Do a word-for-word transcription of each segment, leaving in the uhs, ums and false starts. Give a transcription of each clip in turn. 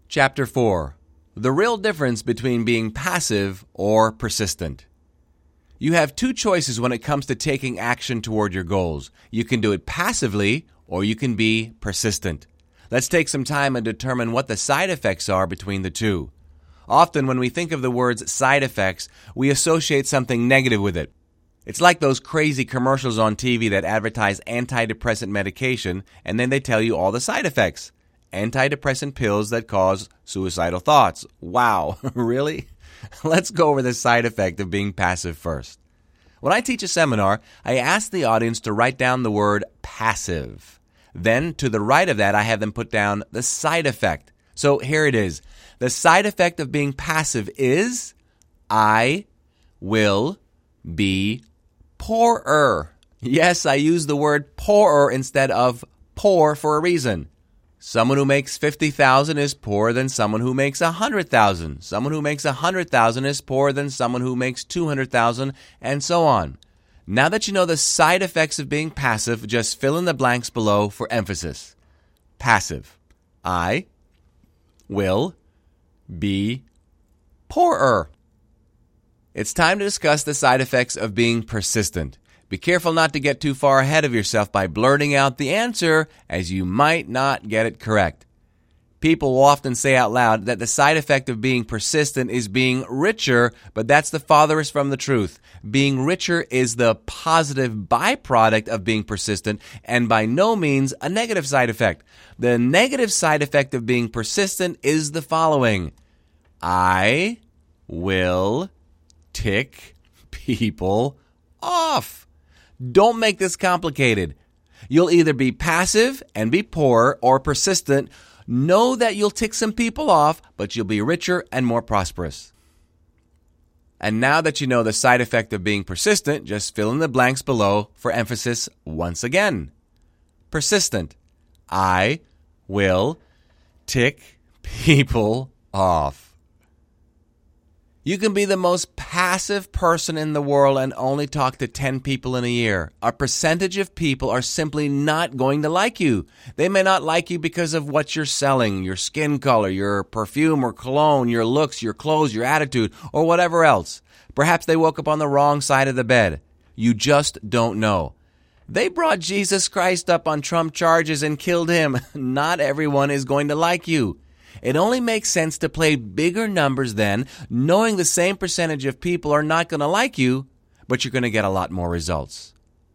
Chapter four. The real difference between being passive or persistent. You have two choices when it comes to taking action toward your goals. You can do it passively or you can be persistent. Let's take some time and determine what the side effects are between the two. Often when we think of the words side effects, we associate something negative with it. It's like those crazy commercials on T V that advertise antidepressant medication and then they tell you all the side effects. Antidepressant pills that cause suicidal thoughts. Wow, really? Let's go over the side effect of being passive first. When I teach a seminar, I ask the audience to write down the word passive. Then, to the right of that, I have them put down the side effect. So here it is. The side effect of being passive is, I will be poorer. Yes, I use the word poorer instead of poor for a reason. Someone who makes fifty thousand dollars is poorer than someone who makes one hundred thousand dollars. Someone who makes one hundred thousand dollars is poorer than someone who makes two hundred thousand dollars, and so on. Now that you know the side effects of being passive, just fill in the blanks below for emphasis. Passive. I will be poorer. It's time to discuss the side effects of being persistent. Be careful not to get too far ahead of yourself by blurting out the answer, as you might not get it correct. People will often say out loud that the side effect of being persistent is being richer, but that's the farthest from the truth. Being richer is the positive byproduct of being persistent, and by no means a negative side effect. The negative side effect of being persistent is the following. I will tick people off. Don't make this complicated. You'll either be passive and be poor or persistent. Know that you'll tick some people off, but you'll be richer and more prosperous. And now that you know the side effect of being persistent, just fill in the blanks below for emphasis once again. Persistent. I will tick people off. You can be the most passive person in the world and only talk to ten people in a year. A percentage of people are simply not going to like you. They may not like you because of what you're selling, your skin color, your perfume or cologne, your looks, your clothes, your attitude, or whatever else. Perhaps they woke up on the wrong side of the bed. You just don't know. They brought Jesus Christ up on Trump charges and killed him. Not everyone is going to like you. It only makes sense to play bigger numbers then, knowing the same percentage of people are not going to like you, but you're going to get a lot more results.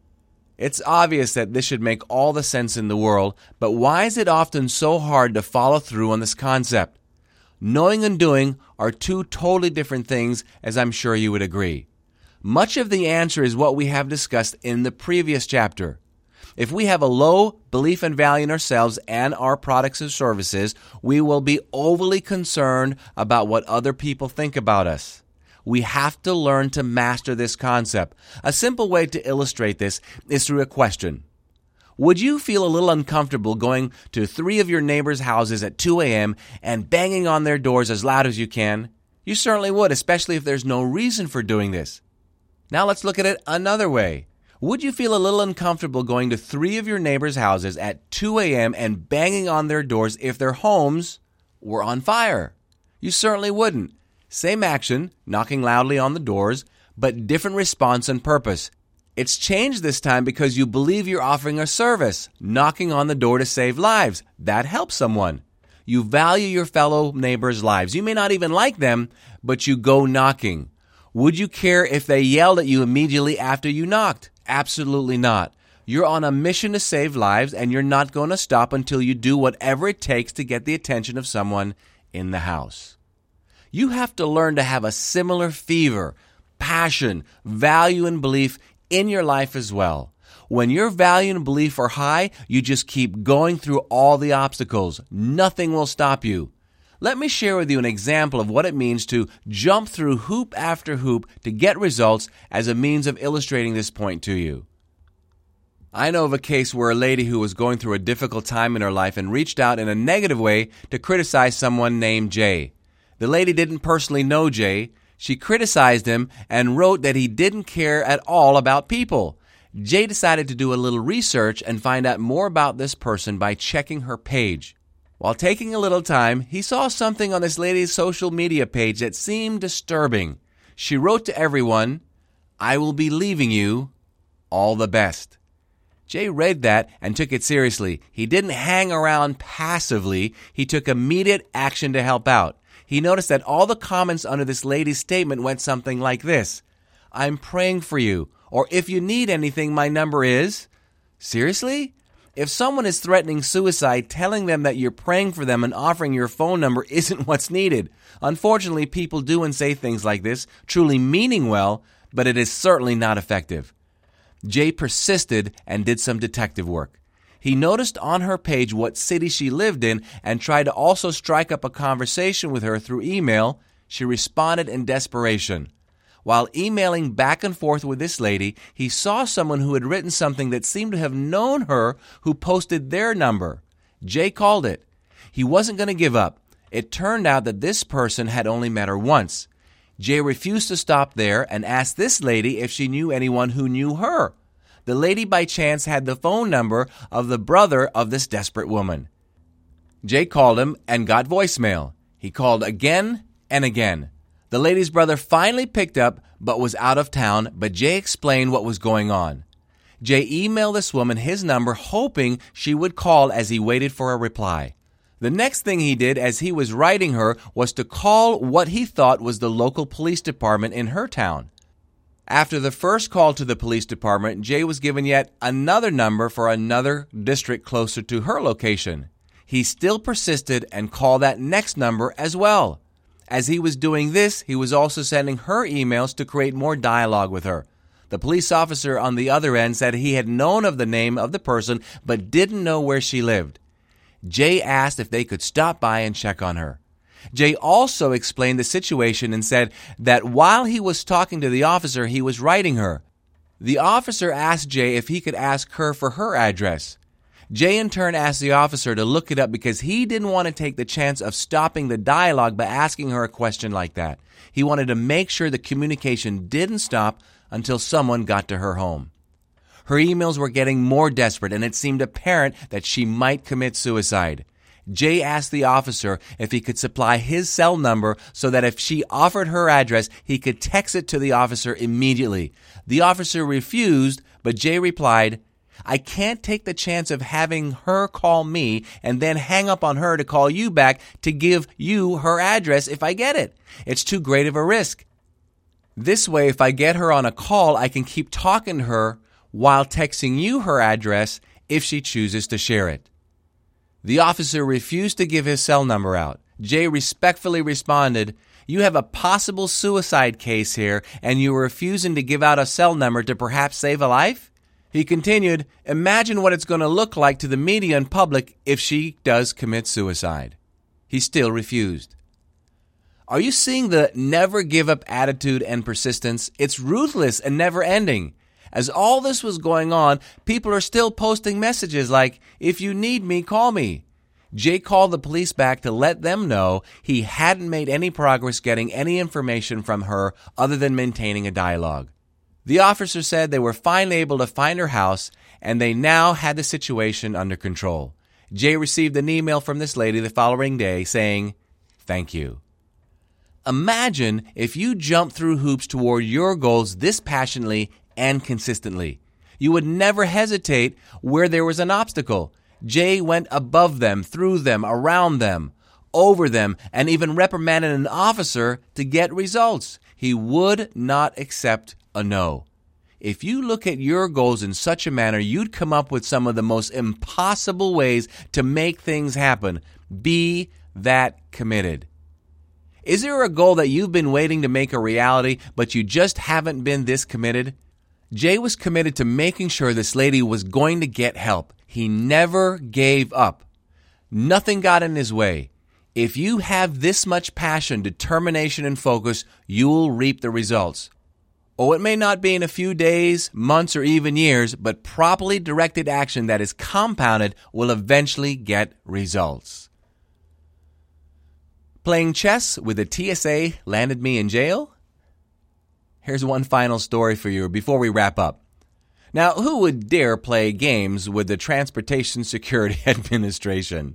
It's obvious that this should make all the sense in the world, but why is it often so hard to follow through on this concept? Knowing and doing are two totally different things, as I'm sure you would agree. Much of the answer is what we have discussed in the previous chapter. If we have a low belief and value in ourselves and our products and services, we will be overly concerned about what other people think about us. We have to learn to master this concept. A simple way to illustrate this is through a question. Would you feel a little uncomfortable going to three of your neighbors' houses at two a.m. and banging on their doors as loud as you can? You certainly would, especially if there's no reason for doing this. Now let's look at it another way. Would you feel a little uncomfortable going to three of your neighbors' houses at two a.m. and banging on their doors if their homes were on fire? You certainly wouldn't. Same action, knocking loudly on the doors, but different response and purpose. It's changed this time because you believe you're offering a service, knocking on the door to save lives. That helps someone. You value your fellow neighbors' lives. You may not even like them, but you go knocking. Would you care if they yelled at you immediately after you knocked? Absolutely not. You're on a mission to save lives, and you're not going to stop until you do whatever it takes to get the attention of someone in the house. You have to learn to have a similar fever, passion, value, and belief in your life as well. When your value and belief are high, you just keep going through all the obstacles. Nothing will stop you. Let me share with you an example of what it means to jump through hoop after hoop to get results as a means of illustrating this point to you. I know of a case where a lady who was going through a difficult time in her life and reached out in a negative way to criticize someone named Jay. The lady didn't personally know Jay. She criticized him and wrote that he didn't care at all about people. Jay decided to do a little research and find out more about this person by checking her page. While taking a little time, he saw something on this lady's social media page that seemed disturbing. She wrote to everyone, "I will be leaving you. All the best." Jay read that and took it seriously. He didn't hang around passively. He took immediate action to help out. He noticed that all the comments under this lady's statement went something like this: "I'm praying for you," or "If you need anything, my number is." Seriously? If someone is threatening suicide, telling them that you're praying for them and offering your phone number isn't what's needed. Unfortunately, people do and say things like this, truly meaning well, but it is certainly not effective. Jay persisted and did some detective work. He noticed on her page what city she lived in and tried to also strike up a conversation with her through email. She responded in desperation. While emailing back and forth with this lady, he saw someone who had written something that seemed to have known her who posted their number. Jay called it. He wasn't going to give up. It turned out that this person had only met her once. Jay refused to stop there and asked this lady if she knew anyone who knew her. The lady by chance had the phone number of the brother of this desperate woman. Jay called him and got voicemail. He called again and again. The lady's brother finally picked up but was out of town, but Jay explained what was going on. Jay emailed this woman his number, hoping she would call as he waited for a reply. The next thing he did as he was writing her was to call what he thought was the local police department in her town. After the first call to the police department, Jay was given yet another number for another district closer to her location. He still persisted and called that next number as well. As he was doing this, he was also sending her emails to create more dialogue with her. The police officer on the other end said he had known of the name of the person but didn't know where she lived. Jay asked if they could stop by and check on her. Jay also explained the situation and said that while he was talking to the officer, he was writing her. The officer asked Jay if he could ask her for her address. Jay in turn asked the officer to look it up because he didn't want to take the chance of stopping the dialogue by asking her a question like that. He wanted to make sure the communication didn't stop until someone got to her home. Her emails were getting more desperate, and it seemed apparent that she might commit suicide. Jay asked the officer if he could supply his cell number so that if she offered her address, he could text it to the officer immediately. The officer refused, but Jay replied, "I can't take the chance of having her call me and then hang up on her to call you back to give you her address if I get it. It's too great of a risk. This way, if I get her on a call, I can keep talking to her while texting you her address if she chooses to share it." The officer refused to give his cell number out. Jay respectfully responded, "You have a possible suicide case here, and you are refusing to give out a cell number to perhaps save a life?" He continued, "Imagine what it's going to look like to the media and public if she does commit suicide." He still refused. Are you seeing the never give up attitude and persistence? It's ruthless and never ending. As all this was going on, people are still posting messages like, "If you need me, call me." Jay called the police back to let them know he hadn't made any progress getting any information from her other than maintaining a dialogue. The officer said they were finally able to find her house, and they now had the situation under control. Jay received an email from this lady the following day saying, "Thank you." Imagine if you jumped through hoops toward your goals this passionately and consistently. You would never hesitate where there was an obstacle. Jay went above them, through them, around them, over them, and even reprimanded an officer to get results. He would not accept a no. If you look at your goals in such a manner, you'd come up with some of the most impossible ways to make things happen. Be that committed. Is there a goal that you've been waiting to make a reality, but you just haven't been this committed? Jay was committed to making sure this lady was going to get help. He never gave up. Nothing got in his way. If you have this much passion, determination, and focus, you'll reap the results. Oh, it may not be in a few days, months, or even years, but properly directed action that is compounded will eventually get results. Playing chess with the T S A landed me in jail? Here's one final story for you before we wrap up. Now, who would dare play games with the Transportation Security Administration?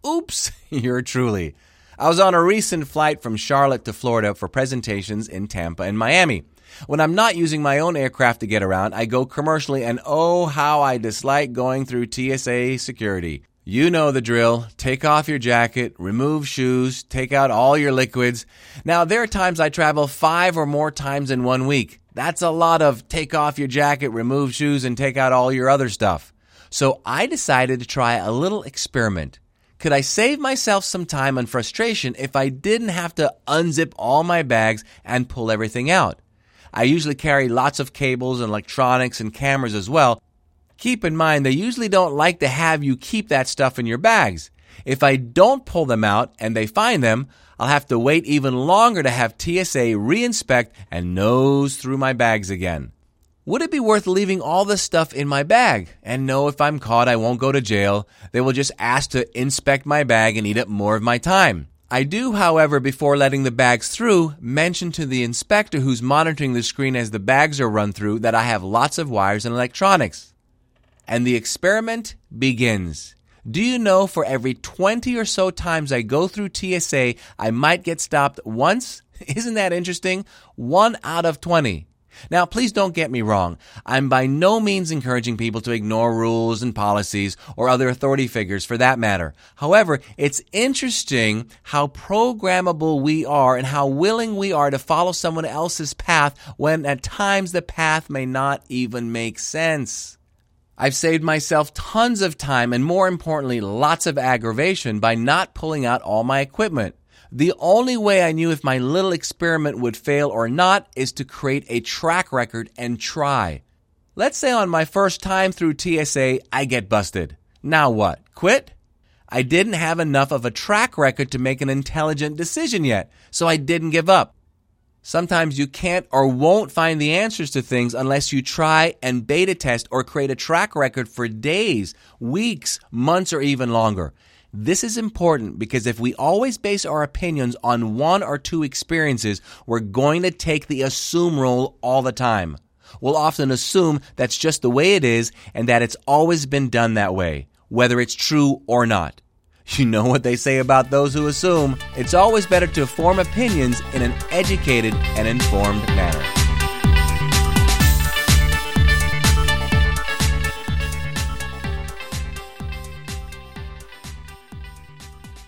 Oops, you're truly. I was on a recent flight from Charlotte to Florida for presentations in Tampa and Miami. When I'm not using my own aircraft to get around, I go commercially, and oh, how I dislike going through T S A security. You know the drill. Take off your jacket, remove shoes, take out all your liquids. Now, there are times I travel five or more times in one week. That's a lot of take off your jacket, remove shoes, and take out all your other stuff. So I decided to try a little experiment. Could I save myself some time and frustration if I didn't have to unzip all my bags and pull everything out? I usually carry lots of cables and electronics and cameras as well. Keep in mind, they usually don't like to have you keep that stuff in your bags. If I don't pull them out and they find them, I'll have to wait even longer to have T S A re-inspect and nose through my bags again. Would it be worth leaving all this stuff in my bag? And no, if I'm caught, I won't go to jail. They will just ask to inspect my bag and eat up more of my time. I do, however, before letting the bags through, mention to the inspector who's monitoring the screen as the bags are run through that I have lots of wires and electronics. And the experiment begins. Do you know for every twenty or so times I go through T S A, I might get stopped once? Isn't that interesting? One out of twenty. Now, please don't get me wrong. I'm by no means encouraging people to ignore rules and policies or other authority figures for that matter. However, it's interesting how programmable we are and how willing we are to follow someone else's path when at times the path may not even make sense. I've saved myself tons of time and, more importantly, lots of aggravation by not pulling out all my equipment. The only way I knew if my little experiment would fail or not is to create a track record and try. Let's say on my first time through T S A, I get busted. Now what? Quit? I didn't have enough of a track record to make an intelligent decision yet, so I didn't give up. Sometimes you can't or won't find the answers to things unless you try and beta test or create a track record for days, weeks, months, or even longer. This is important because if we always base our opinions on one or two experiences, we're going to take the assume role all the time. We'll often assume that's just the way it is and that it's always been done that way, whether it's true or not. You know what they say about those who assume. It's always better to form opinions in an educated and informed manner.